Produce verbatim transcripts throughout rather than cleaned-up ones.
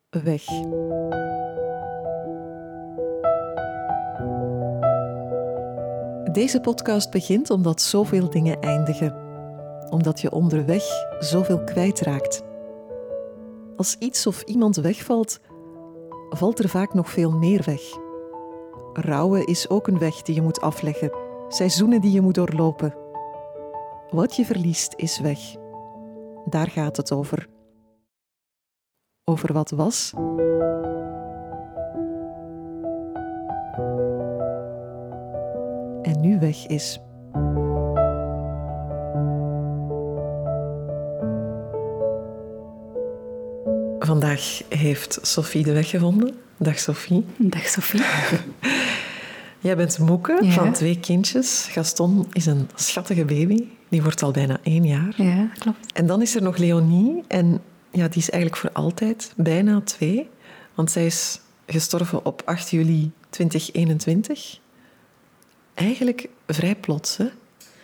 weg. Deze podcast begint omdat zoveel dingen eindigen. Omdat je onderweg zoveel kwijtraakt. Als iets of iemand wegvalt, valt er vaak nog veel meer weg. Rouwen is ook een weg die je moet afleggen. Seizoenen die je moet doorlopen. Wat je verliest is weg. Daar gaat het over. Over wat was en nu weg is. Vandaag heeft Sophie de weg gevonden. Dag Sophie. Dag Sophie. Jij bent moeke ja. van twee kindjes. Gaston is een schattige baby. Die wordt al bijna één jaar. Ja, klopt. En dan is er nog Leonie. En ja, die is eigenlijk voor altijd bijna twee. Want zij is gestorven op acht juli tweeduizend eenentwintig. Eigenlijk vrij plots, hè?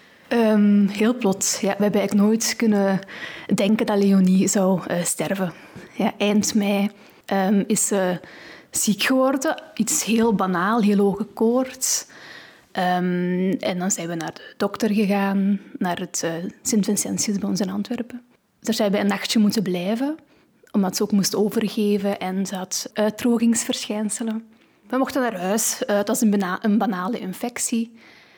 Um, heel plots. Ja, we hebben eigenlijk nooit kunnen denken dat Leonie zou uh, sterven. Ja, eind mei um, is ze ziek geworden. Iets heel banaal, heel hoge koorts. Um, en dan zijn we naar de dokter gegaan, naar het uh, Sint-Vincentius bij ons in Antwerpen. Daar zijn we een nachtje moeten blijven, omdat ze ook moest overgeven en ze had uitdrogingsverschijnselen. We mochten naar huis. Uh, het was een, bana- een banale infectie.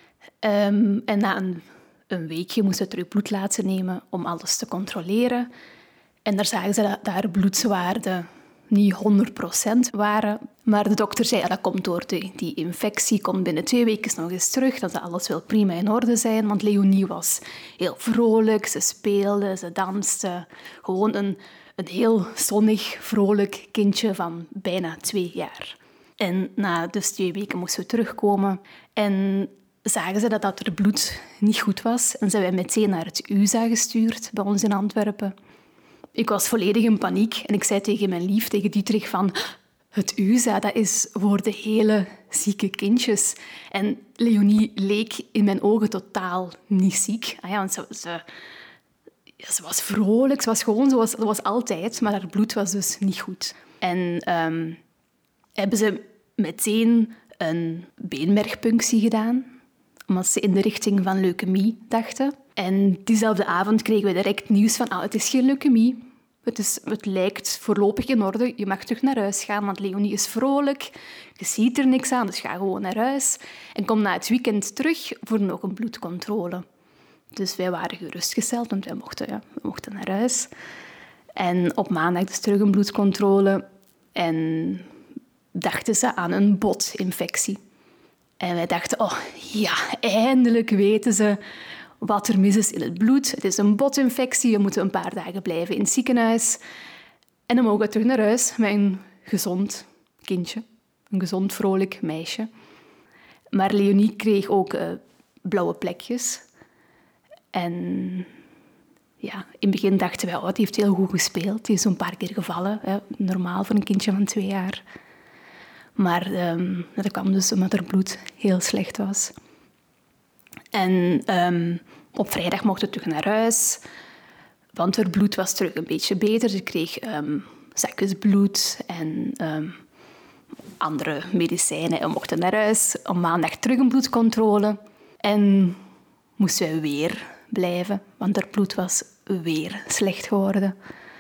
Um, en na een, een weekje moesten we terug bloed laten nemen om alles te controleren. En daar zagen ze dat, dat haar bloedwaarden niet honderd procent waren. Maar de dokter zei, ja, dat komt door de, die infectie. Komt binnen twee weken nog eens terug. Dan zal alles wel prima in orde zijn. Want Leonie was heel vrolijk. Ze speelde, ze danste. Gewoon een, een heel zonnig, vrolijk kindje van bijna twee jaar. En na dus twee weken moesten we terugkomen. En zagen ze dat, dat er bloed niet goed was. En zijn wij meteen naar het U S A gestuurd, bij ons in Antwerpen. Ik was volledig in paniek. En ik zei tegen mijn lief, tegen Dietrich, van... Het U S A, dat is voor de hele zieke kindjes. En Leonie leek in mijn ogen totaal niet ziek. Ah ja, want ze, ze, ja, ze was vrolijk, ze was gewoon zoals, zoals altijd. Maar haar bloed was dus niet goed. En um, hebben ze meteen een beenmergpunctie gedaan, omdat ze in de richting van leukemie dachten. En diezelfde avond kregen we direct nieuws van, ah, het is geen leukemie. Het, is, het lijkt voorlopig in orde. Je mag terug naar huis gaan, want Leonie is vrolijk. Je ziet er niks aan, dus ga gewoon naar huis. En kom na het weekend terug voor nog een bloedcontrole. Dus wij waren gerustgesteld, want wij mochten, ja, we mochten naar huis. En op maandag dus terug een bloedcontrole. En dachten ze aan een botinfectie. En wij dachten, oh ja, eindelijk weten ze wat er mis is in het bloed. Het is een botinfectie, we moeten een paar dagen blijven in het ziekenhuis. En dan mogen we terug naar huis met een gezond kindje. Een gezond, vrolijk meisje. Maar Leonie kreeg ook uh, blauwe plekjes. En ja, in het begin dachten wij, oh, die heeft heel goed gespeeld. Die is een paar keer gevallen. Hè. Normaal voor een kindje van twee jaar. Maar um, dat kwam dus omdat haar bloed heel slecht was. En um, op vrijdag mochten we terug naar huis. Want haar bloed was terug een beetje beter. Ze kreeg um, zakjes bloed en um, andere medicijnen. En we mochten naar huis. Op maandag terug een bloedcontrole. En moesten wij weer blijven. Want haar bloed was weer slecht geworden.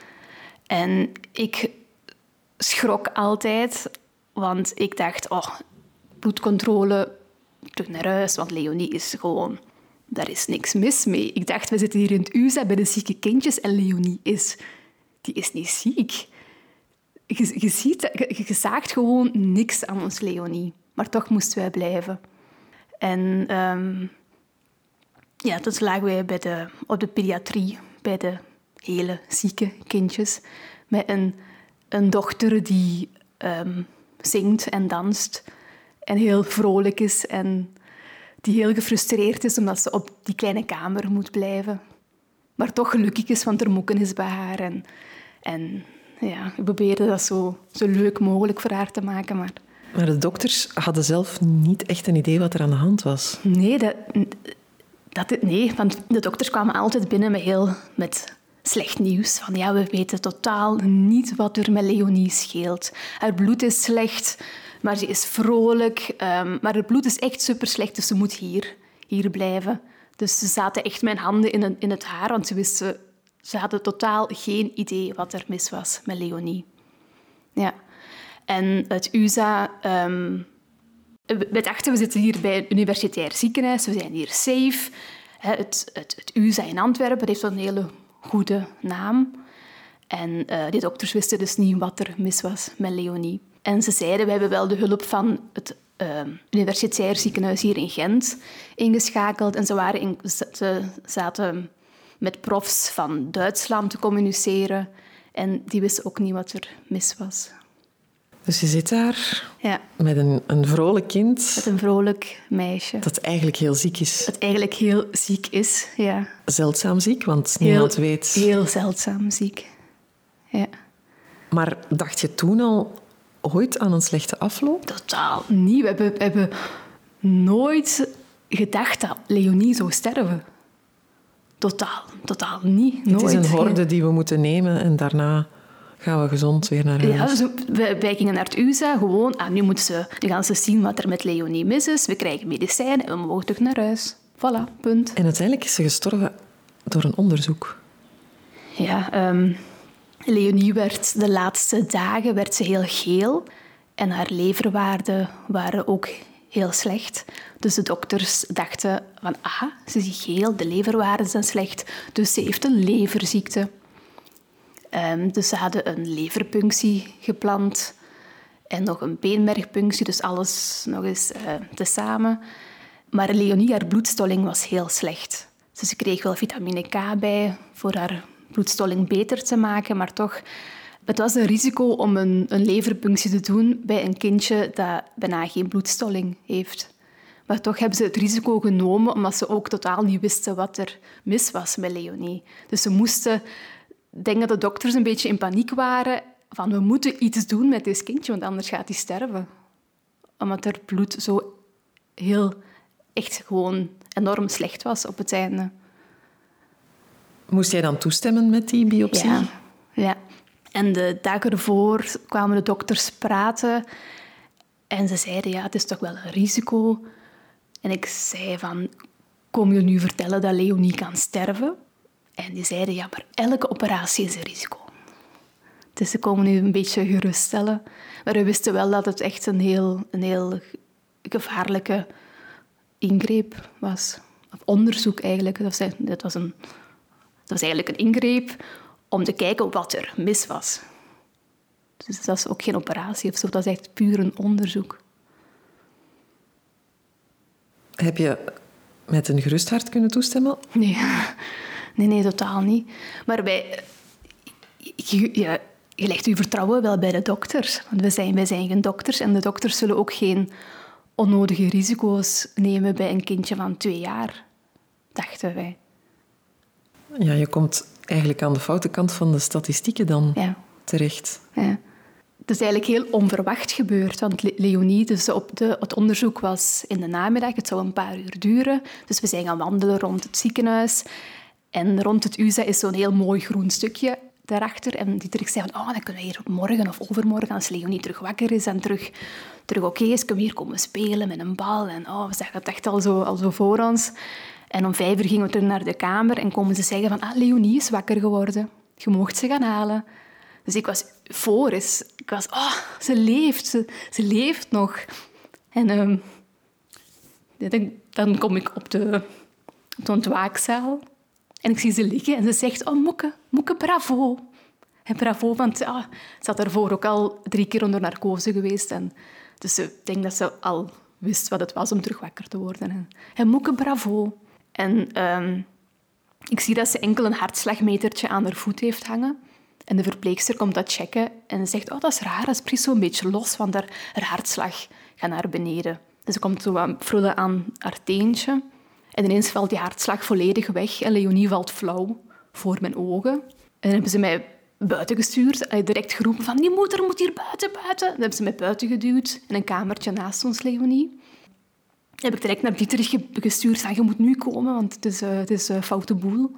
En ik schrok altijd... Want ik dacht, oh, bloedcontrole, terug naar huis, want Leonie is gewoon... Daar is niks mis mee. Ik dacht, we zitten hier in het U S A bij de zieke kindjes en Leonie is... Die is niet ziek. Je, je, ziet, je, je zaagt gewoon niks aan ons Leonie. Maar toch moesten wij blijven. En um, ja, toen lagen wij bij de, op de pediatrie, bij de hele zieke kindjes, met een, een dochter die... Um, zingt en danst en heel vrolijk is en die heel gefrustreerd is omdat ze op die kleine kamer moet blijven. Maar toch gelukkig is, want er moeken is bij haar. En, en ja, we probeerden dat zo, zo leuk mogelijk voor haar te maken. Maar... maar de dokters hadden zelf niet echt een idee wat er aan de hand was. Nee, dat, dat, nee want de dokters kwamen altijd binnen met, heel, met slecht nieuws. Van ja, we weten totaal niet wat er met Leonie scheelt. Haar bloed is slecht, maar ze is vrolijk. Um, maar haar bloed is echt super slecht, dus ze moet hier, hier blijven. Dus ze zaten echt mijn handen in, een, in het haar, want ze wisten... Ze hadden totaal geen idee wat er mis was met Leonie. Ja. En het U S A... Um, we dachten, we zitten hier bij een universitair ziekenhuis. We zijn hier safe. Het, het, het U S A in Antwerpen heeft een hele goede naam. En uh, die dokters wisten dus niet wat er mis was met Leonie. En ze zeiden, we hebben wel de hulp van het uh, universitair ziekenhuis hier in Gent ingeschakeld. En ze, waren in, ze zaten met profs van Duitsland te communiceren. En die wisten ook niet wat er mis was. Dus je zit daar ja. met een, een vrolijk kind. Met een vrolijk meisje. Dat eigenlijk heel ziek is. Dat eigenlijk heel ziek is, ja. Zeldzaam ziek, want niemand heel, weet... Heel zeldzaam ziek, ja. Maar dacht je toen al ooit aan een slechte afloop? Totaal niet. We hebben, we hebben nooit gedacht dat Leonie zou sterven. Totaal, totaal niet. Nooit. Het is een horde die we moeten nemen en daarna gaan we gezond weer naar huis. Ja, dus wij, wij gingen naar het U S A gewoon. Ah, nu, moeten ze, nu gaan ze zien wat er met Leonie mis is. We krijgen medicijnen en we mogen terug naar huis. Voilà, punt. En uiteindelijk is ze gestorven door een onderzoek. Ja, um, Leonie werd de laatste dagen werd ze heel geel. En haar leverwaarden waren ook heel slecht. Dus de dokters dachten van, ah, ze is geel, de leverwaarden zijn slecht. Dus ze heeft een leverziekte. Um, dus ze hadden een leverpunctie gepland en nog een beenmergpunctie, dus alles nog eens uh, tezamen. Maar Leonie, haar bloedstolling was heel slecht. Dus ze kreeg wel vitamine K bij voor haar bloedstolling beter te maken, maar toch... Het was een risico om een, een leverpunctie te doen bij een kindje dat bijna geen bloedstolling heeft. Maar toch hebben ze het risico genomen, omdat ze ook totaal niet wisten wat er mis was met Leonie. Dus ze moesten... Ik denk dat de dokters een beetje in paniek waren van we moeten iets doen met dit kindje, want anders gaat hij sterven. Omdat haar bloed zo heel, echt gewoon enorm slecht was op het einde. Moest jij dan toestemmen met die biopsie? Ja, ja. En de dag ervoor kwamen de dokters praten en ze zeiden, ja, het is toch wel een risico. En ik zei van, kom je nu vertellen dat Leonie kan sterven? En die zeiden, ja, maar elke operatie is een risico. Dus ze komen nu een beetje geruststellen. Maar we wisten wel dat het echt een heel, een heel gevaarlijke ingreep was. Of onderzoek eigenlijk. Dat was, dat, was een, dat was eigenlijk een ingreep om te kijken wat er mis was. Dus dat is ook geen operatie of zo. Dat is echt puur een onderzoek. Heb je met een gerust hart kunnen toestemmen? Nee. Nee, nee, totaal niet. Maar wij, je, je, je legt je vertrouwen wel bij de dokters. Want wij zijn, wij zijn geen dokters en de dokters zullen ook geen onnodige risico's nemen bij een kindje van twee jaar, dachten wij. Ja, je komt eigenlijk aan de foute kant van de statistieken dan ja. terecht. Ja. Het is eigenlijk heel onverwacht gebeurd, want Leonie, dus op de, het onderzoek was in de namiddag, het zou een paar uur duren. Dus we zijn gaan wandelen rond het ziekenhuis. En rond het U S A is zo'n heel mooi groen stukje daarachter. En Dietrich zei van, oh, dan kunnen we hier morgen of overmorgen, als Leonie terug wakker is en terug, terug oké okay is, kunnen we hier komen spelen met een bal. En oh, we zagen het echt al zo, al zo voor ons. En om vijf uur gingen we terug naar de kamer en komen ze zeggen van, ah, Leonie is wakker geworden. Je mocht ze gaan halen. Dus ik was euforisch. Ik was, oh, ze leeft, ze, ze leeft nog. En um, dan, dan kom ik op de, op de ontwaakzaal. En ik zie ze liggen en ze zegt, oh, Moeke, Moeke, bravo. En bravo, want ah, ze had daarvoor ook al drie keer onder narcose geweest. En dus ik denk dat ze al wist wat het was om terug wakker te worden. En, en Moeke, bravo. En um, ik zie dat ze enkel een hartslagmetertje aan haar voet heeft hangen. En de verpleegster komt dat checken en zegt, oh, dat is raar, dat is precies zo'n beetje los, want haar, haar hartslag gaat naar beneden. Dus ze komt zo wat frullen aan haar teentje. En ineens valt die hartslag volledig weg en Leonie valt flauw voor mijn ogen. En dan hebben ze mij buiten gestuurd, direct geroepen van, die moeder moet hier buiten, buiten. Dan hebben ze mij buiten geduwd in een kamertje naast ons, Leonie. Dan heb ik direct naar Dietrich gestuurd van, je moet nu komen, want het is, uh, het is uh, foute boel.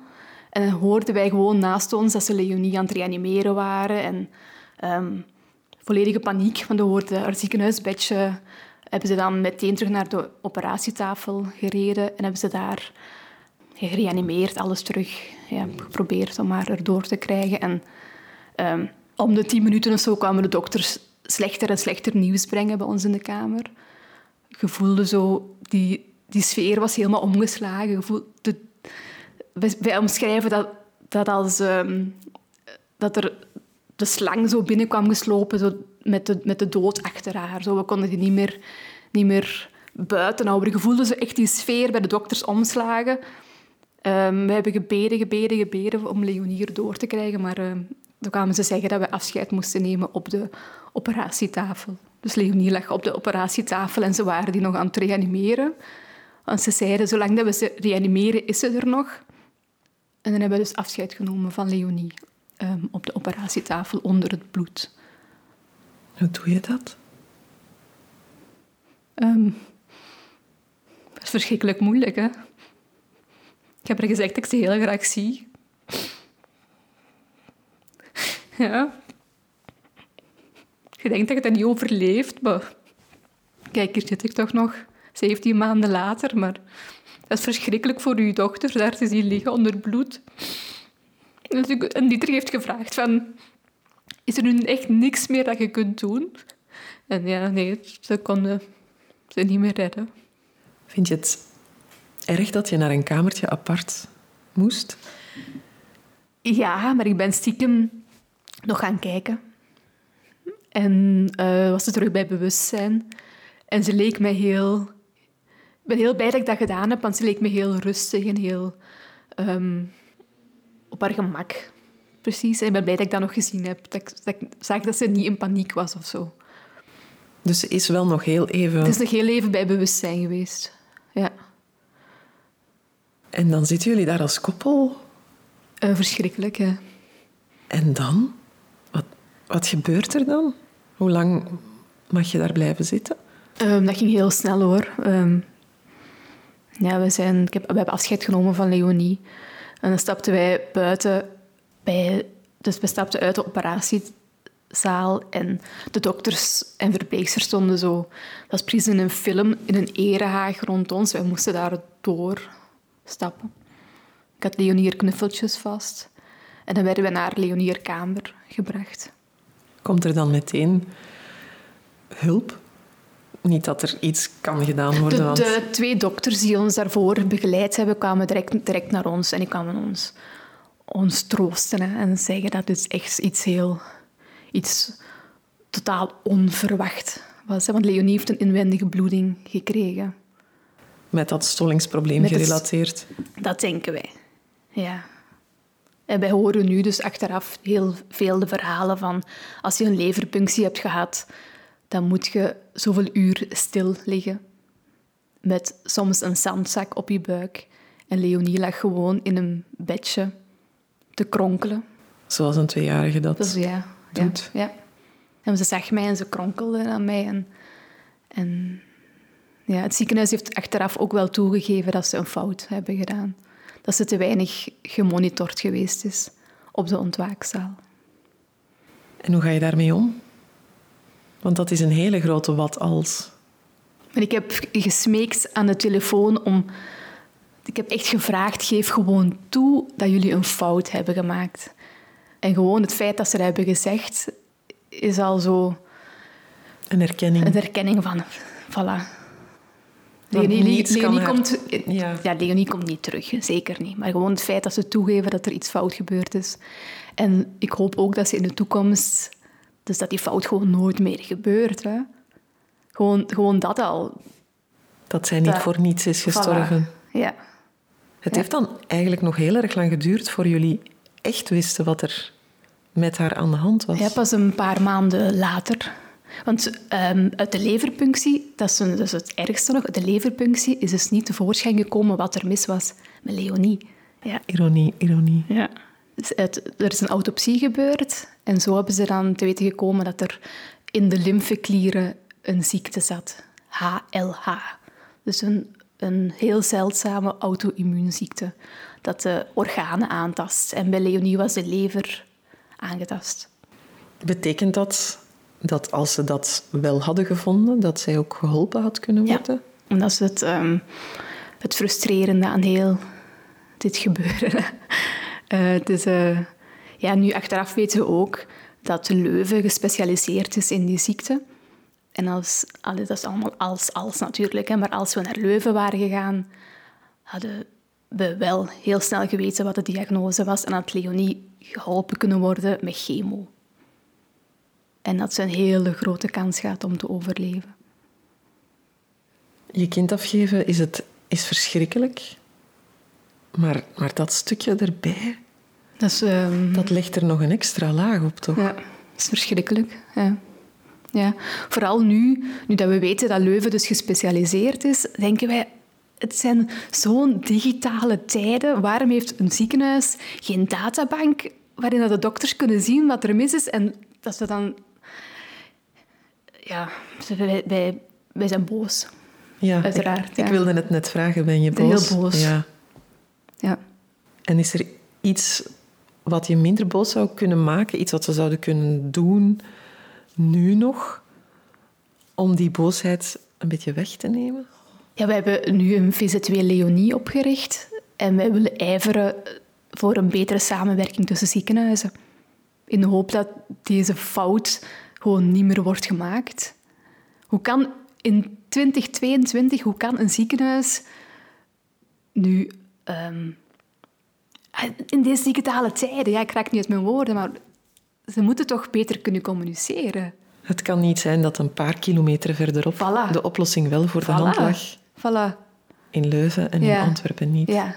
En dan hoorden wij gewoon naast ons dat ze Leonie aan het reanimeren waren. En um, volledige paniek, want we hoorden haar ziekenhuisbedje. Hebben ze dan meteen terug naar de operatietafel gereden en hebben ze daar gereanimeerd, alles terug ja, geprobeerd om haar erdoor te krijgen. En um, om de tien minuten of zo kwamen de dokters slechter en slechter nieuws brengen bij ons in de kamer. Je voelde zo, die, die sfeer was helemaal omgeslagen. Je voelde, de, wij, wij omschrijven dat, dat als um, dat er de slang zo binnenkwam geslopen zo met, de, met de dood achter haar. Zo, we konden die niet meer, niet meer buiten houden. Je voelde zo echt die sfeer bij de dokters omslagen. Um, we hebben gebeden, gebeden, gebeden om Leonie erdoor te krijgen, maar uh, toen kwamen ze zeggen dat we afscheid moesten nemen op de operatietafel. Dus Leonie lag op de operatietafel en ze waren die nog aan het reanimeren. Want ze zeiden, zolang dat we ze reanimeren, is ze er nog. En dan hebben we dus afscheid genomen van Leonie um, op de operatietafel onder het bloed. Hoe doe je dat? Um, dat is verschrikkelijk moeilijk, hè. Ik heb er gezegd dat ik ze heel graag zie. Ja. Je denkt dat je dat niet overleeft, maar... Kijk, hier zit ik toch nog zeventien maanden later, maar... Dat is verschrikkelijk voor uw dochter, daar te zien liggen onder bloed. En Dieter heeft gevraagd van... Is er nu echt niks meer dat je kunt doen? En ja, nee, ze konden ze niet meer redden. Vind je het erg dat je naar een kamertje apart moest? Ja, maar ik ben stiekem nog gaan kijken. En uh, was ze terug bij bewustzijn. En ze leek mij heel... Ik ben heel blij dat ik dat gedaan heb, want ze leek me heel rustig en heel um, op haar gemak. Precies. En ik ben blij dat ik dat nog gezien heb. Dat ik, dat ik zag dat ze niet in paniek was of zo. Dus ze is wel nog heel even... Het is nog heel even bij bewustzijn geweest. Ja. En dan zitten jullie daar als koppel? Uh, verschrikkelijk, hè. En dan? Wat, wat gebeurt er dan? Hoe lang mag je daar blijven zitten? Um, dat ging heel snel, hoor. Um, ja, we, zijn, ik heb, we hebben afscheid genomen van Leonie. En dan stapten wij buiten bij... Dus we stapten uit de operatiezaal en de dokters en verpleegsters stonden zo... Dat was precies in een film, in een erehaag rond ons. Wij moesten daar doorstappen. Ik had Leonie haar knuffeltjes vast. En dan werden we naar Leonie haar kamer gebracht. Komt er dan meteen hulp? Niet dat er iets kan gedaan worden. De, want... de twee dokters die ons daarvoor begeleid hebben, kwamen direct, direct naar ons. En die kwamen ons, ons troosten hè, en zeggen dat het echt iets heel... Iets totaal onverwacht was. Hè. Want Leonie heeft een inwendige bloeding gekregen. Met dat stollingsprobleem Met gerelateerd? Het, dat denken wij, ja. En wij horen nu dus achteraf heel veel de verhalen van... Als je een leverpunctie hebt gehad... dan moet je zoveel uur stil liggen. Met soms een zandzak op je buik. En Leonie lag gewoon in een bedje te kronkelen. Zoals een tweejarige dat dus ja, doet. Ja, ja. En ze zag mij en ze kronkelde aan mij. En, en ja, het ziekenhuis heeft achteraf ook wel toegegeven dat ze een fout hebben gedaan. Dat ze te weinig gemonitord geweest is op de ontwaakzaal. En hoe ga je daarmee om? Want dat is een hele grote wat als. En ik heb gesmeekt aan de telefoon om... Ik heb echt gevraagd, geef gewoon toe dat jullie een fout hebben gemaakt. En gewoon het feit dat ze dat hebben gezegd, is al zo... Een erkenning. Een erkenning van... Voilà. Leonie, Leonie, haar... komt, ja. Ja, Leonie komt niet terug, zeker niet. Maar gewoon het feit dat ze toegeven dat er iets fout gebeurd is. En ik hoop ook dat ze in de toekomst... Dus dat die fout gewoon nooit meer gebeurt. Hè. Gewoon, gewoon dat al. Dat zij niet dat, voor niets is gestorven. Voilà. Ja. Het ja. heeft dan eigenlijk nog heel erg lang geduurd voor jullie echt wisten wat er met haar aan de hand was. Ja, pas een paar maanden later. Want um, uit de leverpunctie, dat is, een, dat is het ergste nog, uit de leverpunctie is dus niet tevoorschijn gekomen wat er mis was met Leonie. Ja. Ironie, ironie. Ja. Dus het, er is een autopsie gebeurd en zo hebben ze dan te weten gekomen dat er in de lymfeklieren een ziekte zat. H L H. Dus een een heel zeldzame auto-immuunziekte dat de organen aantast. En bij Leonie was de lever aangetast. Betekent dat dat als ze dat wel hadden gevonden, dat zij ook geholpen had kunnen worden? Ja, en dat is het, um, het frustrerende aan heel dit gebeuren. uh, dus, uh, ja, nu achteraf weten we ook dat Leuven gespecialiseerd is in die ziekte. En als, dat is allemaal als, als natuurlijk, hè, maar als we naar Leuven waren gegaan, hadden we wel heel snel geweten wat de diagnose was en had Leonie geholpen kunnen worden met chemo. En dat ze een hele grote kans gaat om te overleven. Je kind afgeven is, het, is verschrikkelijk. Maar, maar dat stukje erbij, dat, is, um... dat legt er nog een extra laag op, toch? Ja, dat is verschrikkelijk. Ja. Ja. Vooral nu, nu dat we weten dat Leuven dus gespecialiseerd is, denken wij, het zijn zo'n digitale tijden. Waarom heeft een ziekenhuis geen databank waarin de dokters kunnen zien wat er mis is en dat ze dan... Ja, wij, wij, wij zijn boos. Ja, uiteraard. Ik, ja. ik wilde het net vragen, ben je boos? Heel boos. Ja. Ja. En is er iets wat je minder boos zou kunnen maken? Iets wat we zouden kunnen doen, nu nog, om die boosheid een beetje weg te nemen? Ja, we hebben nu een V Z W Leonie opgericht. En wij willen ijveren voor een betere samenwerking tussen ziekenhuizen. In de hoop dat deze fout gewoon niet meer wordt gemaakt. Hoe kan in twintig tweeëntwintig, hoe kan een ziekenhuis nu... Um, in deze digitale tijden, ja, ik raak niet uit mijn woorden, maar ze moeten toch beter kunnen communiceren. Het kan niet zijn dat een paar kilometer verderop Voilà. de oplossing wel voor Voilà. de hand lag. Voilà. In Leuven en ja. in Antwerpen niet. Ja.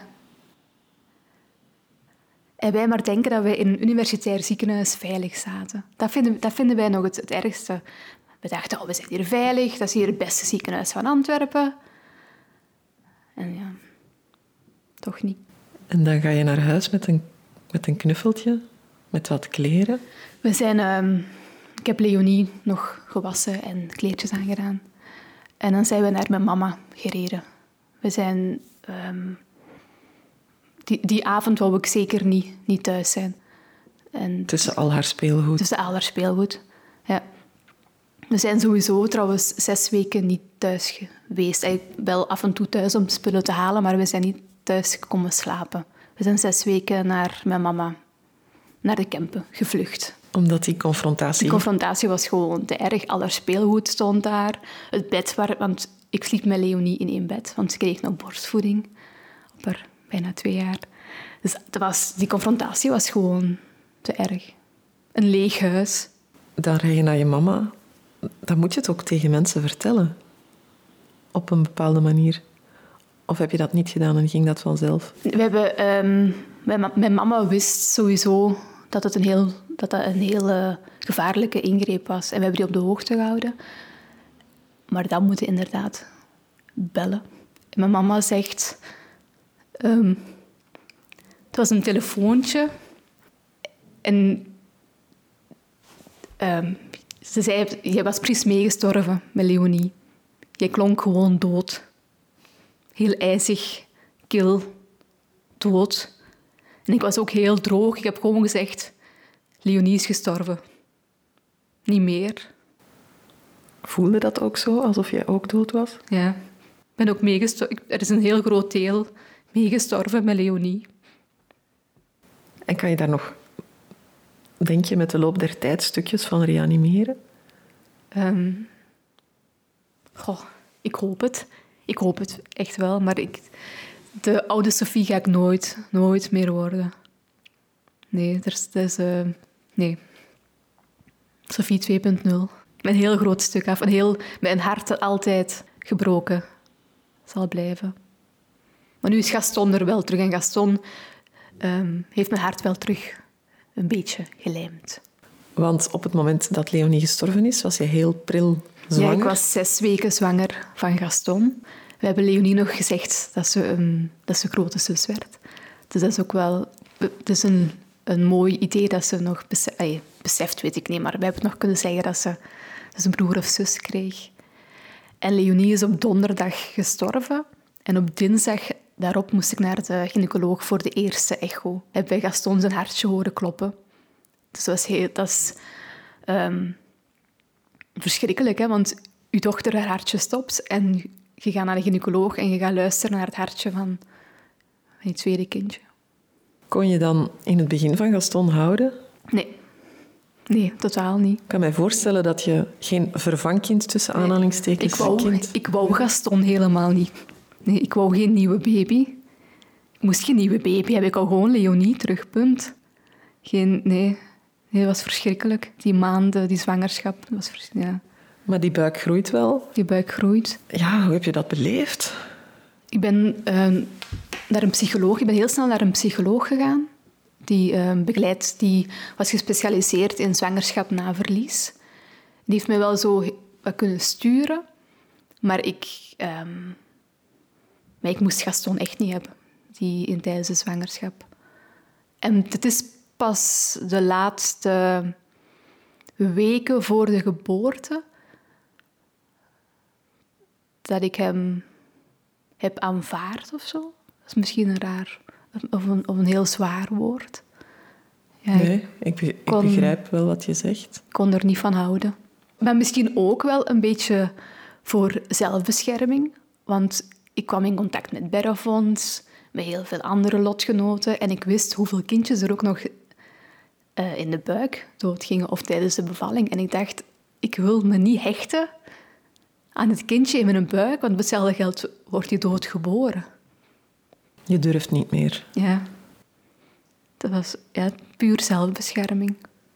En wij maar denken dat we in een universitair ziekenhuis veilig zaten. Dat vinden, dat vinden wij nog het, het ergste. We dachten, oh, we zijn hier veilig, dat is hier het beste ziekenhuis van Antwerpen. En ja, toch niet. En dan ga je naar huis met een, met een knuffeltje, met wat kleren. We zijn, um, ik heb Leonie nog gewassen en kleertjes aangedaan. En dan zijn we naar mijn mama gereden. We zijn... Um, die, die avond wou ik zeker niet, niet thuis zijn. En tussen al haar speelgoed. Tussen al haar speelgoed, ja. We zijn sowieso trouwens zes weken niet thuis geweest. Ik wel af en toe thuis om spullen te halen, maar we zijn niet thuis komen slapen. We zijn zes weken naar mijn mama, naar de Kempen, gevlucht. Omdat die confrontatie... Die confrontatie was gewoon te erg. Al haar speelgoed stond daar. Het bed waar... Want ik sliep met Leonie in één bed, want ze kreeg nog borstvoeding. Op haar bijna twee jaar. Dus dat was, die confrontatie was gewoon te erg. Een leeg huis. Dan rij je naar je mama. Dan moet je het ook tegen mensen vertellen. Op een bepaalde manier. Of heb je dat niet gedaan en ging dat vanzelf? We hebben, um, mijn, mijn mama wist sowieso dat het een heel, dat dat een heel uh, gevaarlijke ingreep was. En we hebben die op de hoogte gehouden. Maar dan moeten we inderdaad bellen. En mijn mama zegt... Um, het was een telefoontje. En... Um, ze zei, je was precies meegestorven met Leonie. Je klonk gewoon dood. Heel ijzig, kil, dood. En ik was ook heel droog. Ik heb gewoon gezegd, Leonie is gestorven. Niet meer. Voelde dat ook zo, alsof jij ook dood was? Ja. Ik ben ook meegestorven. Er is een heel groot deel meegestorven met Leonie. En kan je daar nog, denk je, met de loop der tijd stukjes van reanimeren? Um, goh, ik hoop het. Ik hoop het echt wel, maar ik, de oude Sophie ga ik nooit, nooit meer worden. Nee, er is, er is, uh, nee. Sophie twee punt nul. Een heel groot stuk af. Een heel, met een hart altijd gebroken zal blijven. Maar nu is Gaston er wel terug. En Gaston um, heeft mijn hart wel terug een beetje gelijmd. Want op het moment dat Leonie gestorven is, was je heel pril zwanger. Ja, ik was zes weken zwanger van Gaston. We hebben Leonie nog gezegd dat ze, um, dat ze grote zus werd. Dus dat is ook wel... Het is een, een mooi idee dat ze nog... Besef, ay, beseft, weet ik niet, maar we hebben nog kunnen zeggen dat ze, dat ze een broer of zus kreeg. En Leonie is op donderdag gestorven. En op dinsdag daarop moest ik naar de gynaecoloog voor de eerste echo. Heb bij Gaston zijn hartje horen kloppen. Dus dat is, heel, dat is um, verschrikkelijk, hè? Want je dochter haar hartje stopt en je gaat naar de gynaecoloog en je gaat luisteren naar het hartje van je tweede kindje. Kon je dan in het begin van Gaston houden? Nee. Nee, totaal niet. Ik kan mij voorstellen dat je geen vervangkind tussen aanhalingstekens... Ik wou, ik wou Gaston helemaal niet. Nee, ik wou geen nieuwe baby. Ik moest geen nieuwe baby hebben. Ik wou gewoon Leonie terug, punt. Geen, nee. nee, dat was verschrikkelijk. Die maanden, die zwangerschap. Dat was vers- ja. Maar die buik groeit wel. Die buik groeit. Ja, hoe heb je dat beleefd? Ik ben uh, naar een psycholoog. Ik ben heel snel naar een psycholoog gegaan. Die uh, begeleidt, die was gespecialiseerd in zwangerschap na verlies. Die heeft mij wel zo wat kunnen sturen. Maar ik, um, maar ik moest Gaston echt niet hebben. Die in tijdens de zwangerschap. En het is pas de laatste weken voor de geboorte dat ik hem heb aanvaard of zo. Dat is misschien een raar of een, of een heel zwaar woord. Ja, nee, ik, be- ik kon, begrijp wel wat je zegt. Ik kon er niet van houden. Maar misschien ook wel een beetje voor zelfbescherming. Want ik kwam in contact met Berrefonds, met heel veel andere lotgenoten. En ik wist hoeveel kindjes er ook nog uh, in de buik doodgingen of tijdens de bevalling. En ik dacht, ik wil me niet hechten aan het kindje in mijn buik, want op hetzelfde geld wordt hij doodgeboren. Je durft niet meer. Ja. Dat was ja, puur zelfbescherming.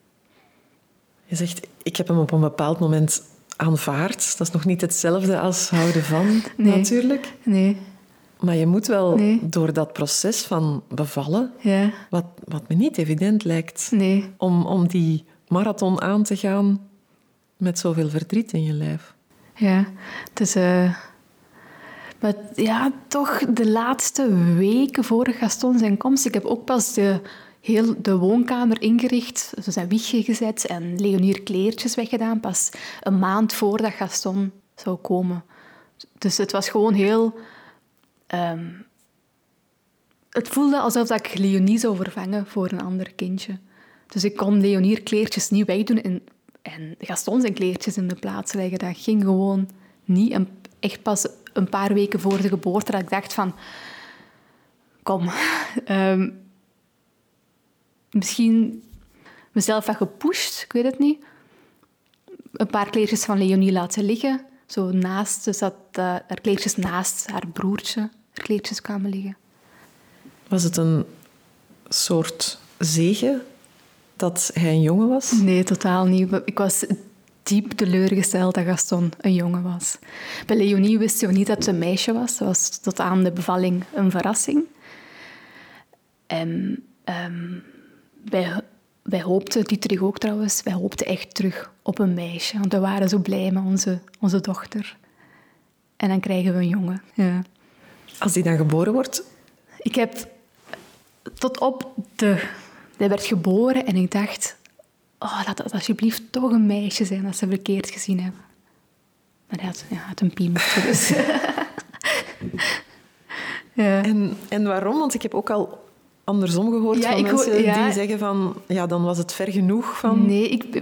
Je zegt, ik heb hem op een bepaald moment aanvaard. Dat is nog niet hetzelfde als houden van, nee. natuurlijk. Nee. Maar je moet wel nee. door dat proces van bevallen, ja. wat, wat me niet evident lijkt, nee. om, om die marathon aan te gaan met zoveel verdriet in je lijf. Ja, het is... Uh... Maar ja, toch de laatste weken voor Gaston zijn komst. Ik heb ook pas de, heel de woonkamer ingericht, dus zijn wiegje gezet en Leonie kleertjes weggedaan. Pas een maand voordat Gaston zou komen. Dus het was gewoon heel... Um, het voelde alsof ik Leonie zou vervangen voor een ander kindje. Dus ik kon Leonie kleertjes niet wegdoen en, en Gaston zijn kleertjes in de plaats leggen. Dat ging gewoon niet. En echt pas een paar weken voor de geboorte dat ik dacht van... Kom, um, misschien mezelf wat gepusht, ik weet het niet. Een paar kleertjes van Leonie laten liggen. Zo naast, dus dat uh, haar kleertjes naast haar broertje haar kleertjes kwamen liggen. Was het een soort zegen dat hij een jongen was? Nee, totaal niet. Ik was diep teleurgesteld dat Gaston een jongen was. Bij Leonie wist je niet dat het een meisje was. Dat was tot aan de bevalling een verrassing. En um, wij, wij hoopten, Dietrich ook trouwens, wij hoopten echt terug op een meisje. Want we waren zo blij met onze, onze dochter. En dan krijgen we een jongen. Ja. Als die dan geboren wordt? Ik heb tot op de... Hij werd geboren en ik dacht... Oh, laat dat alsjeblieft toch een meisje zijn dat ze verkeerd gezien hebben. Maar hij had, ja, had een piemetje, dus... ja. en, en waarom? Want ik heb ook al andersom gehoord ja, van ik mensen ho- ja. die zeggen van... Ja, dan was het ver genoeg van... Nee, ik...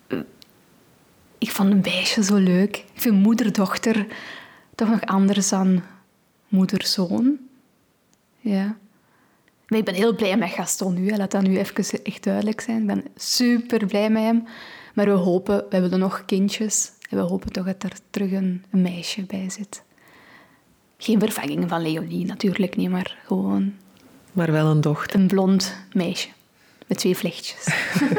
Ik vond een meisje zo leuk. Ik vind moeder-dochter toch nog anders dan moeder-zoon. Ja. Maar ik ben heel blij met Gaston nu. Laat dat nu even echt duidelijk zijn. Ik ben super blij met hem. Maar we hopen, we willen nog kindjes. En we hopen toch dat er terug een, een meisje bij zit. Geen vervanging van Leonie, natuurlijk niet, maar gewoon... Maar wel een dochter. Een blond meisje. Met twee vlechtjes.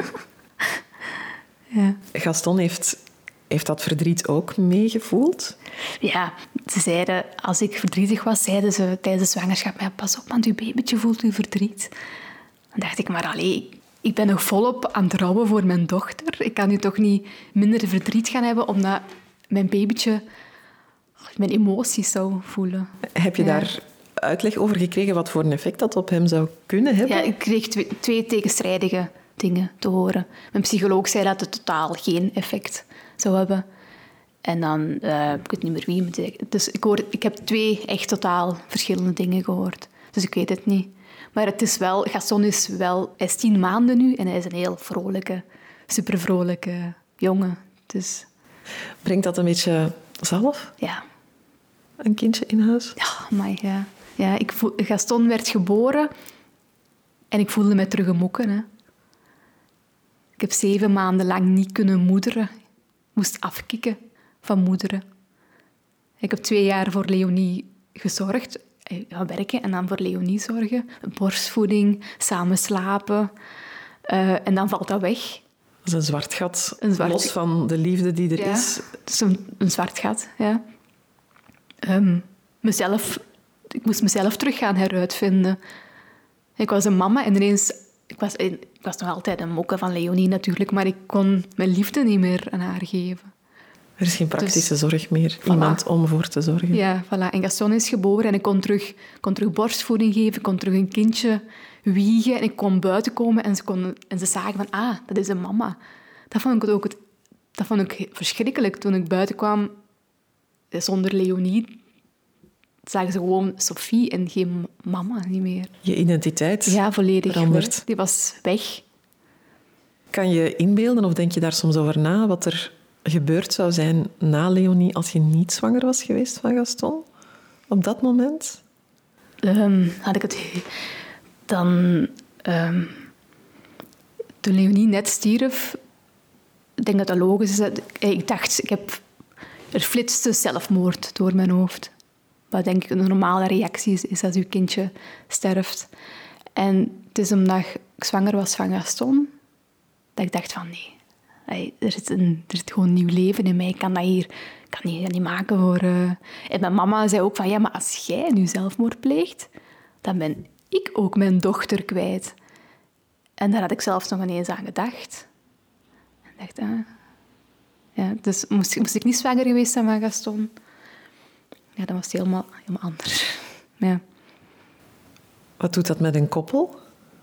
ja. Gaston heeft, heeft dat verdriet ook meegevoeld? Ja, ze zeiden, als ik verdrietig was, zeiden ze tijdens de zwangerschap, ja, pas op, want uw babytje voelt uw verdriet. Dan dacht ik, maar allee, ik ben nog volop aan het rouwen voor mijn dochter. Ik kan nu toch niet minder verdriet gaan hebben, omdat mijn babytje mijn emoties zou voelen. Heb je ja. daar uitleg over gekregen wat voor een effect dat op hem zou kunnen hebben? Ja, ik kreeg twee, twee tegenstrijdige dingen te horen. Mijn psycholoog zei dat het totaal geen effect zou hebben. En dan uh, ik weet niet meer wie. Dus ik, hoor, ik heb twee echt totaal verschillende dingen gehoord. Dus ik weet het niet. Maar het is wel, Gaston is wel... Hij is tien maanden nu en hij is een heel vrolijke, supervrolijke jongen. Dus... Brengt dat een beetje zalf? Ja. Een kindje in huis? Ja, maar ja. ja ik voel, Gaston werd geboren en ik voelde me terug een mokken. Hè. Ik heb zeven maanden lang niet kunnen moederen. Ik moest afkicken van moederen. Ik heb twee jaar voor Leonie gezorgd. Gaan werken en dan voor Leonie zorgen. Borstvoeding, samen slapen. Uh, en dan valt dat weg. Dat is een zwart gat, een zwart... los van de liefde die er ja, is. Het is een, een zwart gat, ja. Um, mezelf, ik moest mezelf terug gaan heruitvinden. Ik was een mama en ineens... Ik was, ik was nog altijd een mokke van Leonie natuurlijk, maar ik kon mijn liefde niet meer aan haar geven. Er is geen praktische dus, zorg meer. Voilà. Iemand om voor te zorgen. Ja, voilà. En Gaston is geboren en ik kon terug, kon terug borstvoeding geven. Ik kon terug een kindje wiegen. En ik kon buiten komen en ze, kon, en ze zagen van... Ah, dat is een mama. Dat vond ik ook het, dat vond ik verschrikkelijk. Toen ik buiten kwam zonder Leonie... zagen ze gewoon Sophie en geen mama niet meer. Je identiteit ja, volledig veranderd. Weg. Die was weg. Kan je inbeelden, of denk je daar soms over na... wat er gebeurd zou zijn na Leonie als je niet zwanger was geweest van Gaston? Op dat moment? Um, had ik het... Dan... Um, toen Leonie net stierf... Ik denk dat dat logisch is. Dat, ik dacht... Ik heb, er flitste zelfmoord door mijn hoofd. Wat denk ik een normale reactie is, is als je kindje sterft. En het is omdat ik zwanger was van Gaston... dat ik dacht van nee... Hey, er, zit een, er zit gewoon een nieuw leven in mij. Ik kan dat hier kan niet, niet maken voor... Uh... En mijn mama zei ook van... Ja, maar als jij nu zelfmoord pleegt... dan ben ik ook mijn dochter kwijt. En daar had ik zelfs nog ineens aan gedacht. En dacht... Ah. Ja, dus moest, moest ik niet zwanger geweest zijn van Gaston... Ja, dan was het helemaal, helemaal anders. Ja. Wat doet dat met een koppel?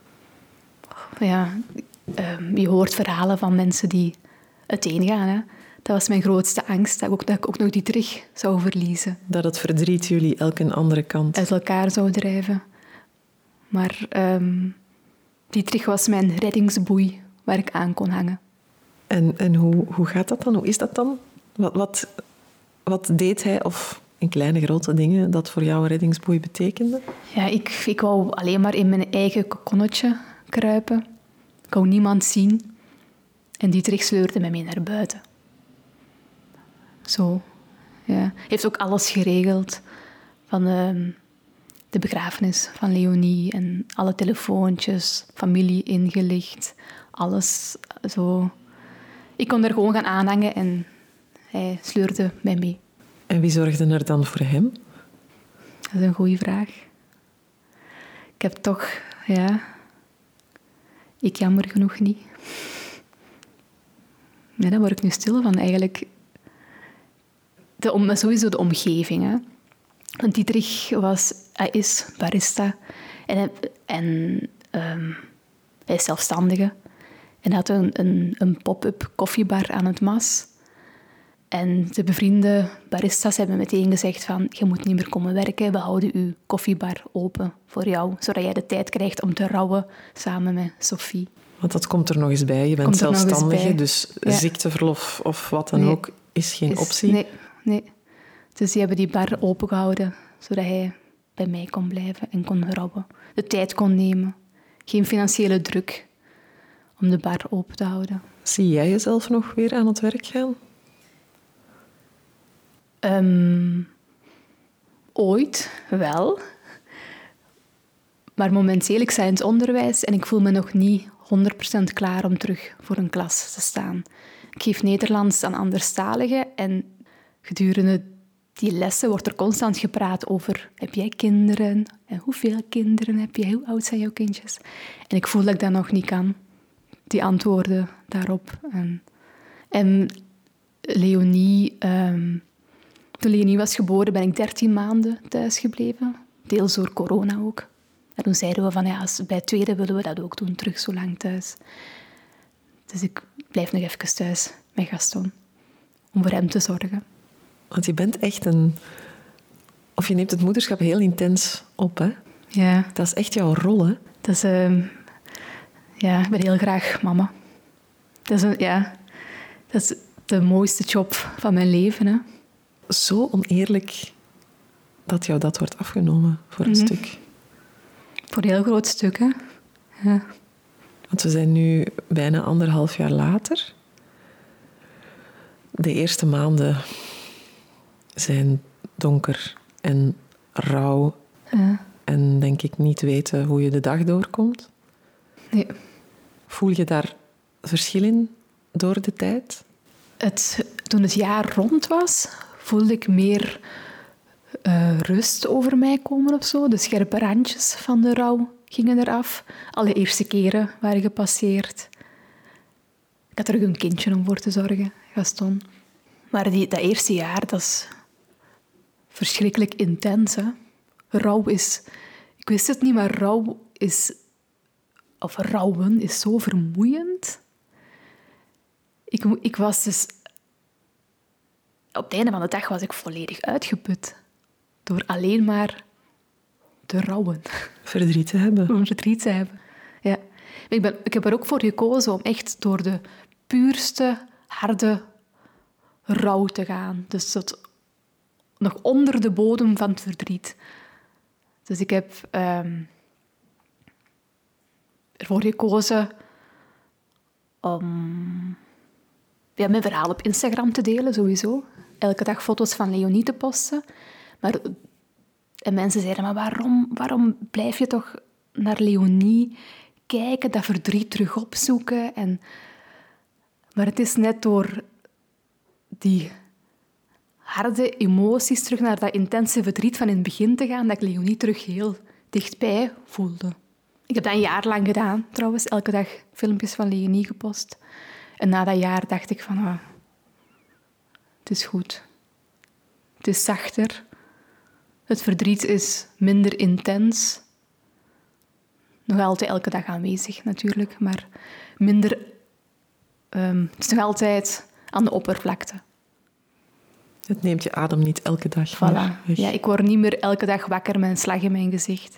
Ja... Um, je hoort verhalen van mensen die uiteengaan. Hè. Dat was mijn grootste angst, dat ik, ook, dat ik ook nog die terug zou verliezen. Dat het verdriet jullie elk een andere kant... uit elkaar zou drijven. Maar um, die terug was mijn reddingsboei waar ik aan kon hangen. En, en hoe, hoe gaat dat dan? Hoe is dat dan? Wat, wat, wat deed hij, of in kleine, grote dingen, dat voor jou een reddingsboei betekende? Ja, ik, ik wou alleen maar in mijn eigen kokonnetje kruipen. Ik wou niemand zien. En Dietrich sleurde mij mee naar buiten. Zo. Ja. Hij heeft ook alles geregeld. Van uh, de begrafenis van Leonie. En alle telefoontjes. Familie ingelicht. Alles zo. Ik kon er gewoon gaan aanhangen. En hij sleurde mij mee. En wie zorgde er dan voor hem? Dat is een goede vraag. Ik heb toch... Ja... Ik jammer genoeg niet. Ja, daar word ik nu stil van, eigenlijk. De om, sowieso de omgeving. Hè. Want Dietrich was, hij is barista. En, hij, en um, hij is zelfstandige. En hij had een, een, een pop-up koffiebar aan het Mas. En de bevriende baristas hebben meteen gezegd van... Je moet niet meer komen werken, we houden uw koffiebar open voor jou. Zodat jij de tijd krijgt om te rouwen samen met Sophie. Want dat komt er nog eens bij. Je bent zelfstandige, dus ja. ziekteverlof of wat dan nee, ook is geen is, optie. Nee, nee. Dus die hebben die bar opengehouden, zodat hij bij mij kon blijven en kon rouwen. De tijd kon nemen. Geen financiële druk om de bar open te houden. Zie jij jezelf nog weer aan het werk gaan? Um, ooit wel. Maar momenteel, ik sta in het onderwijs en ik voel me nog niet honderd procent klaar om terug voor een klas te staan. Ik geef Nederlands aan anderstaligen en gedurende die lessen wordt er constant gepraat over... Heb jij kinderen? En hoeveel kinderen heb jij? Hoe oud zijn jouw kindjes? En ik voel dat ik dat nog niet kan. Die antwoorden daarop. En, en Leonie... Um, toen Leonie was geboren ben ik dertien maanden thuisgebleven. Deels door corona ook. En toen zeiden we van, ja, als, bij het tweede willen we dat ook doen, terug zo lang thuis. Dus ik blijf nog even thuis met Gaston. om voor hem te zorgen. Want je bent echt een... Of je neemt het moederschap heel intens op, hè? Ja. Dat is echt jouw rol, hè? Dat is... Uh, ja, ik ben heel graag mama. Dat is, een, ja, dat is de mooiste job van mijn leven, hè. Zo oneerlijk dat jou dat wordt afgenomen voor een mm-hmm. stuk. Voor een heel groot stuk, hè. Ja. Want we zijn nu bijna anderhalf jaar later. De eerste maanden zijn donker en rauw. Ja. En denk ik niet weten hoe je de dag doorkomt. Nee. Voel je daar verschil in door de tijd? Het, toen het jaar rond was, voelde ik meer uh, rust over mij komen of zo. De scherpe randjes van de rouw gingen eraf. Alle eerste keren waren gepasseerd. Ik had er een kindje om voor te zorgen, Gaston. Maar die, dat eerste jaar, dat is verschrikkelijk intens. Hè? Rouw is... Ik wist het niet, maar rouw is... Of rouwen is zo vermoeiend. Ik, ik was dus... Op het einde van de dag was ik volledig uitgeput. Door alleen maar te rouwen. Verdriet te hebben. Om verdriet te hebben, ja. Ik, ben, ik heb er ook voor gekozen om echt door de puurste, harde rouw te gaan. Dus tot nog onder de bodem van het verdriet. Dus ik heb um, ervoor gekozen om ja, mijn verhaal op Instagram te delen, sowieso. Elke dag foto's van Leonie te posten. Maar, en mensen zeiden, maar waarom, waarom blijf je toch naar Leonie kijken, dat verdriet terug opzoeken? En, maar het is net door die harde emoties terug naar dat intense verdriet van in het begin te gaan, dat ik Leonie terug heel dichtbij voelde. Ik heb dat een jaar lang gedaan, trouwens. Elke dag filmpjes van Leonie gepost. En na dat jaar dacht ik van, ah, het is goed. Het is zachter. Het verdriet is minder intens. Nog altijd elke dag aanwezig, natuurlijk. Maar minder... Um, het is nog altijd aan de oppervlakte. Het neemt je adem niet elke dag voilà. Meer weg. Ja, ik word niet meer elke dag wakker met een slag in mijn gezicht.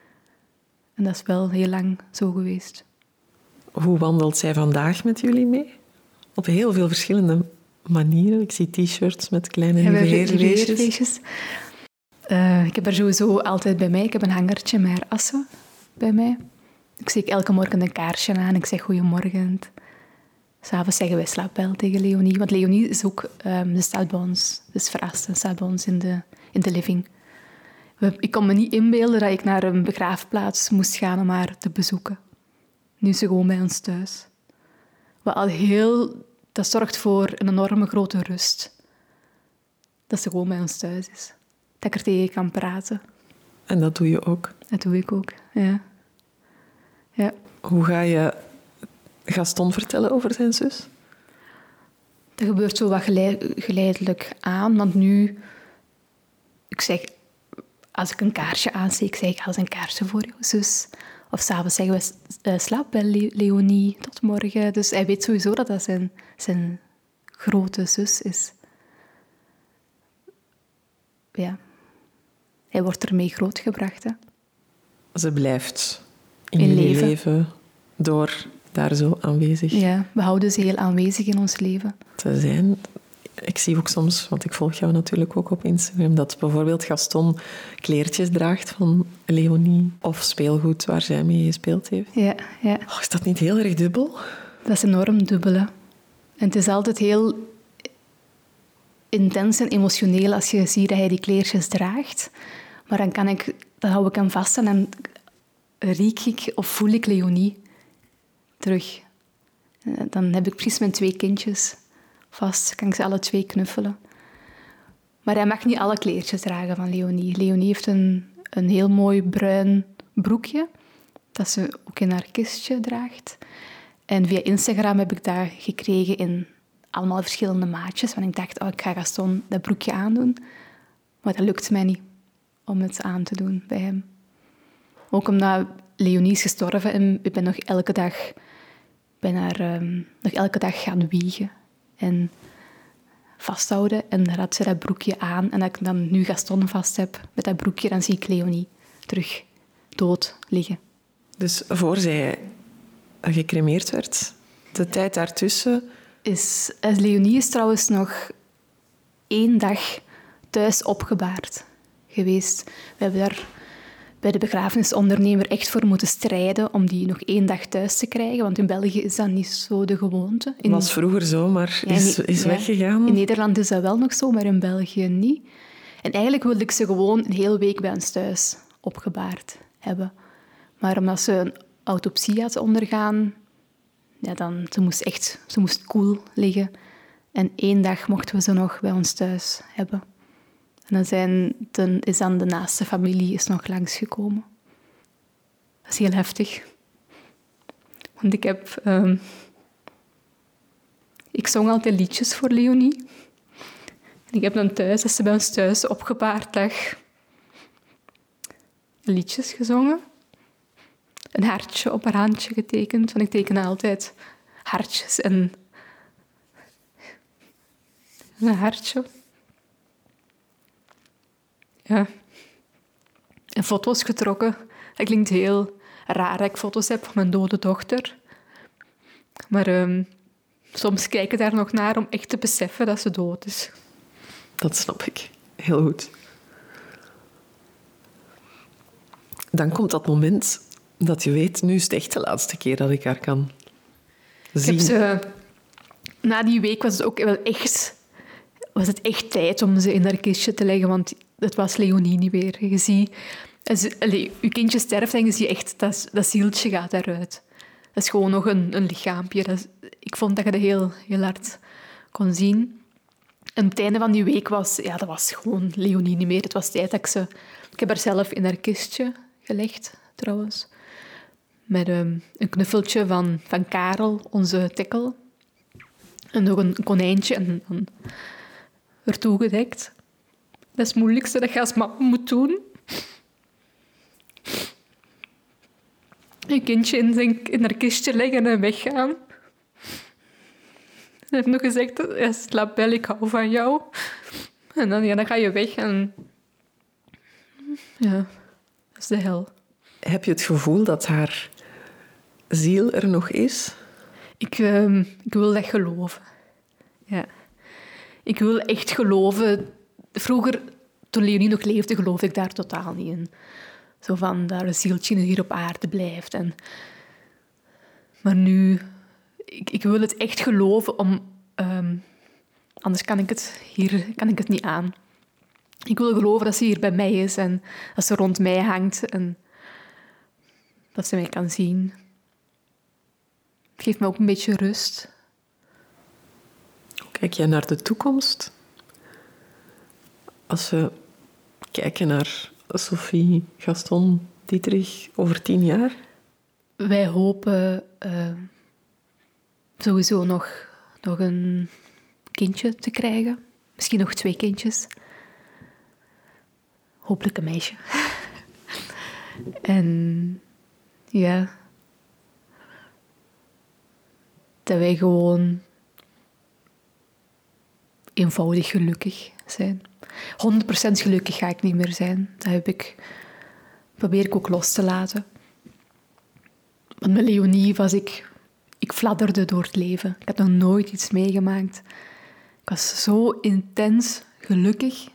En dat is wel heel lang zo geweest. Hoe wandelt zij vandaag met jullie mee? Op heel veel verschillende manieren. Ik zie t-shirts met kleine niveleerbeestjes. Uh, ik heb haar sowieso altijd bij mij. Ik heb een hangertje met haar assen bij mij. Ik steek elke morgen een kaarsje aan. Ik zeg goeiemorgen. S'avonds zeggen wij slaap wel tegen Leonie. Want Leonie is ook... Um, ze staat bij ons. Dus verrast en staat bij ons in de, in de living. We, ik kon me niet inbeelden dat ik naar een begraafplaats moest gaan om haar te bezoeken. Nu is ze gewoon bij ons thuis. Wat al heel... Dat zorgt voor een enorme grote rust. Dat ze gewoon bij ons thuis is. Dat ik er tegen kan praten. En dat doe je ook? Dat doe ik ook, ja. ja. Hoe ga je Gaston vertellen over zijn zus? Dat gebeurt zo wat geleidelijk aan. Want nu... Ik zeg... Als ik een kaarsje aansteek, zeg ik, als een kaarsje voor jouw zus. Of s'avonds zeggen we, uh, slaap wel, Leonie, tot morgen. Dus hij weet sowieso dat dat zijn, zijn grote zus is. Ja. Hij wordt ermee grootgebracht, hè. Ze blijft in, in jullie leven. leven door daar zo aanwezig. Ja, we houden ze heel aanwezig in ons leven. Te zijn. Ik zie ook soms, want ik volg jou natuurlijk ook op Instagram, dat bijvoorbeeld Gaston kleertjes draagt van Leonie of speelgoed waar zij mee gespeeld heeft. Ja, ja. Oh, is dat niet heel erg dubbel? Dat is enorm dubbel, hè. En het is altijd heel intens en emotioneel als je ziet dat hij die kleertjes draagt. Maar dan, kan ik, dan hou ik hem vast en dan riek ik of voel ik Leonie terug. Dan heb ik precies mijn twee kindjes vast, kan ik ze alle twee knuffelen. Maar hij mag niet alle kleertjes dragen van Leonie. Leonie heeft een, een heel mooi bruin broekje, dat ze ook in haar kistje draagt. En via Instagram heb ik dat gekregen in allemaal verschillende maatjes. Want ik dacht, oh, ik ga Gaston dat broekje aandoen. Maar dat lukt mij niet om het aan te doen bij hem. Ook omdat Leonie is gestorven en ik ben nog elke dag, ben haar, um, nog elke dag gaan wiegen. En vasthouden. En dan had ze dat broekje aan. En als ik dan nu Gaston vast heb met dat broekje, dan zie ik Leonie terug dood liggen. Dus voor zij gecremeerd werd, de tijd daartussen... Is, Leonie is trouwens nog één dag thuis opgebaard geweest. We hebben daar bij de begrafenisondernemer echt voor moeten strijden om die nog één dag thuis te krijgen, want in België is dat niet zo de gewoonte. Het was vroeger zo, maar ja, is, is ja, weggegaan. In Nederland is dat wel nog zo, maar in België niet. En eigenlijk wilde ik ze gewoon een hele week bij ons thuis opgebaard hebben. Maar omdat ze een autopsie had ondergaan, ja, dan, ze moest echt ze moest koel liggen. En één dag mochten we ze nog bij ons thuis hebben. En dan, zijn, dan is dan de naaste familie is nog langsgekomen. Dat is heel heftig. Want ik heb... Um, ik zong altijd liedjes voor Leonie. En ik heb dan thuis, als ze bij ons thuis opgebaard lag, liedjes gezongen. Een hartje op haar handje getekend. Want ik teken altijd hartjes en een hartje. Ja. En foto's getrokken. Dat klinkt heel raar dat ik foto's heb van mijn dode dochter. Maar um, soms kijk ik daar nog naar om echt te beseffen dat ze dood is. Dat snap ik. Heel goed. Dan komt dat moment dat je weet, nu is het echt de laatste keer dat ik haar kan zien. Ik heb ze, na die week was het ook wel echt, was het echt tijd om ze in haar kistje te leggen, want het was Leonie niet meer. Je ziet, als, allez, je kindje sterft en je ziet echt, dat, dat zieltje gaat daaruit. Dat is gewoon nog een, een lichaampje. Dat is, ik vond dat je dat heel, heel hard kon zien. En het einde van die week was, ja, dat was gewoon Leonie niet meer. Het was tijd dat ik ze... Ik heb haar zelf in haar kistje gelegd, trouwens. Met um, een knuffeltje van, van Karel, onze tikkel. En nog een konijntje en dan ertoe gedekt. Dat is het moeilijkste dat je als mama moet doen. Een kindje in, zijn, in haar kistje leggen en weggaan. Ze heeft nog gezegd, ja, slaap wel, ik hou van jou. En dan, ja, dan ga je weg en... Ja, dat is de hel. Heb je het gevoel dat haar ziel er nog is? Ik, uh, ik wil dat geloven. Ja. Ik wil echt geloven. Vroeger, toen Leonie nog leefde, geloofde ik daar totaal niet in. Zo van, dat een zieltje hier op aarde blijft. En... Maar nu... Ik, ik wil het echt geloven, om, um, anders kan ik, het hier, kan ik het niet aan. Ik wil geloven dat ze hier bij mij is en dat ze rond mij hangt en dat ze mij kan zien. Het geeft me ook een beetje rust. Kijk jij naar de toekomst? Als we kijken naar Sophie, Gaston, Dietrich over tien jaar? Wij hopen uh, sowieso nog, nog een kindje te krijgen. Misschien nog twee kindjes. Hopelijk een meisje. En ja... Dat wij gewoon eenvoudig gelukkig zijn. honderd procent gelukkig ga ik niet meer zijn. Dat heb ik, probeer ik ook los te laten. Want met Leonie was ik... Ik fladderde door het leven. Ik had nog nooit iets meegemaakt. Ik was zo intens gelukkig.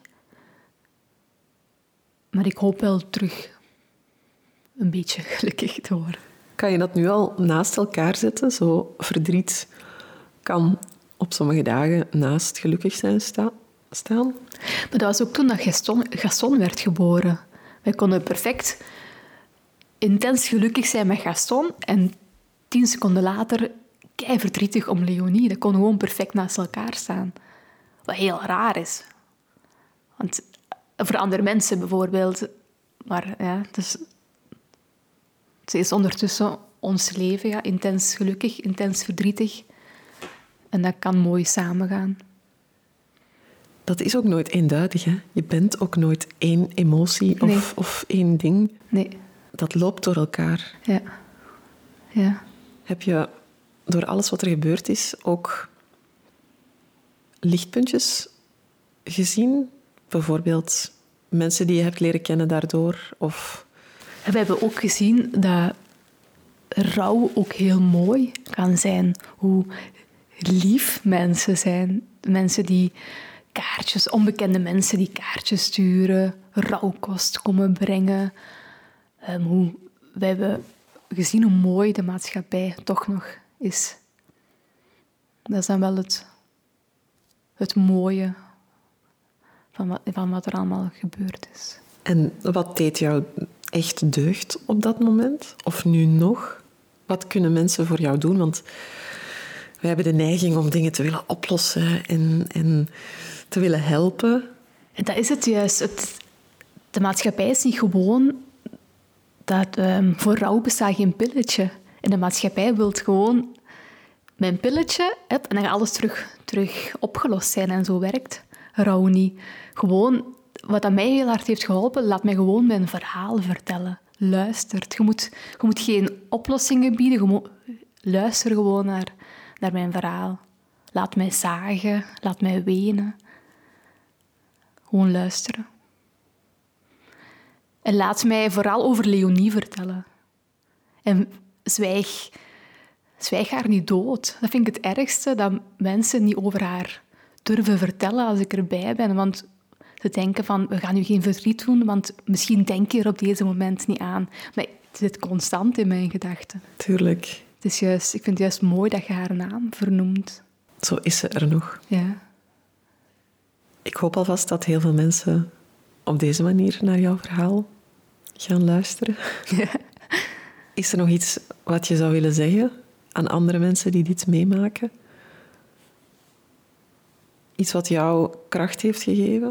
Maar ik hoop wel terug een beetje gelukkig te worden. Kan je dat nu al naast elkaar zetten? Zo verdriet kan op sommige dagen naast gelukkig zijn sta- staan. Maar dat was ook toen dat Gaston, Gaston werd geboren. Wij konden perfect intens gelukkig zijn met Gaston en tien seconden later kei verdrietig om Leonie. Dat kon gewoon perfect naast elkaar staan. Wat heel raar is. Want voor andere mensen bijvoorbeeld... Maar ja, dus... Ze is ondertussen ons leven, ja, intens gelukkig, intens verdrietig. En dat kan mooi samengaan. Dat is ook nooit eenduidig, hè? Je bent ook nooit één emotie of, nee. of één ding. Nee. Dat loopt door elkaar. Ja. Ja. Heb je door alles wat er gebeurd is ook lichtpuntjes gezien? Bijvoorbeeld mensen die je hebt leren kennen daardoor? Of... En we hebben ook gezien dat rouw ook heel mooi kan zijn. Hoe lief mensen zijn. Mensen die kaartjes, onbekende mensen die kaartjes sturen, rouwkost komen brengen. Um, hoe, we hebben gezien hoe mooi de maatschappij toch nog is. Dat is dan wel het, het mooie van wat, van wat er allemaal gebeurd is. En wat deed jou echt deugd op dat moment? Of nu nog? Wat kunnen mensen voor jou doen? Want we hebben de neiging om dingen te willen oplossen en, en te willen helpen. En dat is het juist. Het, de maatschappij is niet gewoon dat um, voor rouw bestaat geen pilletje. En de maatschappij wil gewoon met een pilletje heb, en dan gaat alles terug, terug opgelost zijn. En zo werkt rouw niet. Gewoon, wat dat mij heel hard heeft geholpen, laat mij gewoon mijn verhaal vertellen. Luistert. Je moet, je moet geen oplossingen bieden. Je moet, luister gewoon naar, naar mijn verhaal. Laat mij zagen. Laat mij wenen. Gewoon luisteren. En laat mij vooral over Leonie vertellen. En zwijg, zwijg haar niet dood. Dat vind ik het ergste, dat mensen niet over haar durven vertellen als ik erbij ben. Want ze denken van, we gaan u geen verdriet doen, want misschien denk je er op deze moment niet aan. Maar het zit constant in mijn gedachten. Tuurlijk. Het is juist, ik vind het juist mooi dat je haar naam vernoemt. Zo is ze er nog. Ja. Ik hoop alvast dat heel veel mensen op deze manier naar jouw verhaal gaan luisteren. Ja. Is er nog iets wat je zou willen zeggen aan andere mensen die dit meemaken? Iets wat jou kracht heeft gegeven?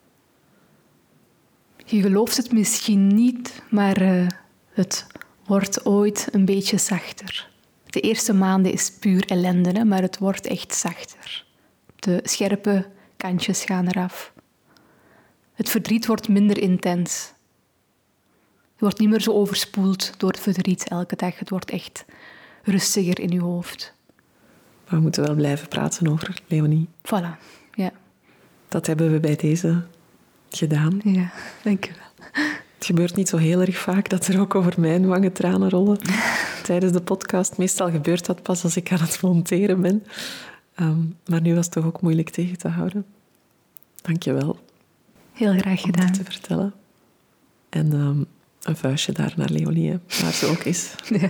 Je gelooft het misschien niet, maar uh, het wordt ooit een beetje zachter. De eerste maanden is puur ellende, hè, maar het wordt echt zachter. De scherpe kantjes gaan eraf. Het verdriet wordt minder intens. Je wordt niet meer zo overspoeld door het verdriet elke dag. Het wordt echt rustiger in je hoofd. Maar we moeten wel blijven praten over Leonie. Voilà, ja. Dat hebben we bij deze gedaan. Ja, dank je wel. Het gebeurt niet zo heel erg vaak dat er ook over mijn wangen tranen rollen tijdens de podcast. Meestal gebeurt dat pas als ik aan het monteren ben. Um, maar nu was het toch ook moeilijk tegen te houden. Dank je wel. Heel graag gedaan. Om dit te vertellen. En um, een vuistje daar naar Leonie, waar ze ook is. Ja.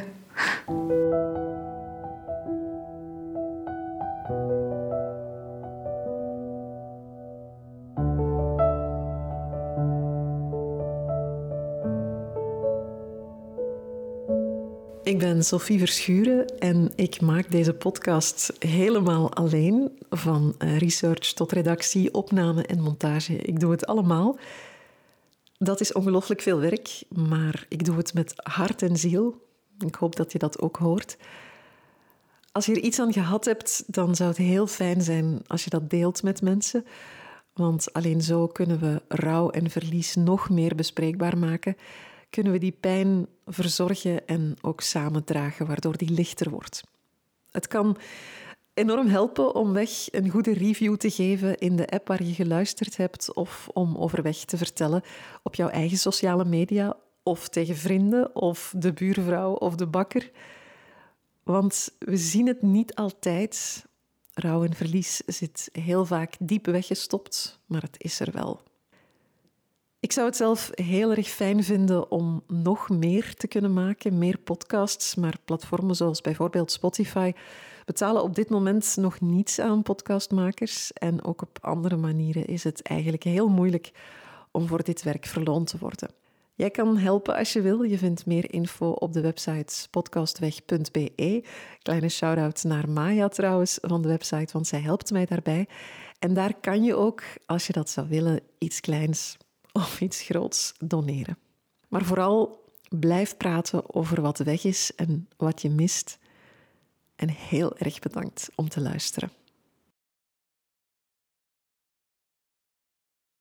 Ik ben Sophie Verschuren en ik maak deze podcast helemaal alleen. Van research tot redactie, opname en montage. Ik doe het allemaal. Dat is ongelooflijk veel werk, maar ik doe het met hart en ziel. Ik hoop dat je dat ook hoort. Als je er iets aan gehad hebt, dan zou het heel fijn zijn als je dat deelt met mensen. Want alleen zo kunnen we rouw en verlies nog meer bespreekbaar maken. Kunnen we die pijn verzorgen en ook samendragen, waardoor die lichter wordt. Het kan enorm helpen om weg een goede review te geven in de app waar je geluisterd hebt of om overweg te vertellen op jouw eigen sociale media of tegen vrienden of de buurvrouw of de bakker. Want we zien het niet altijd. Rouw en verlies zit heel vaak diep weggestopt, maar het is er wel. Ik zou het zelf heel erg fijn vinden om nog meer te kunnen maken, meer podcasts, maar platformen zoals bijvoorbeeld Spotify betalen op dit moment nog niets aan podcastmakers en ook op andere manieren is het eigenlijk heel moeilijk om voor dit werk verloond te worden. Jij kan helpen als je wil. Je vindt meer info op de website podcastweg punt be. Kleine shout-out naar Maya trouwens van de website, want zij helpt mij daarbij. En daar kan je ook, als je dat zou willen, iets kleins of iets groots doneren. Maar vooral blijf praten over wat weg is en wat je mist. En heel erg bedankt om te luisteren.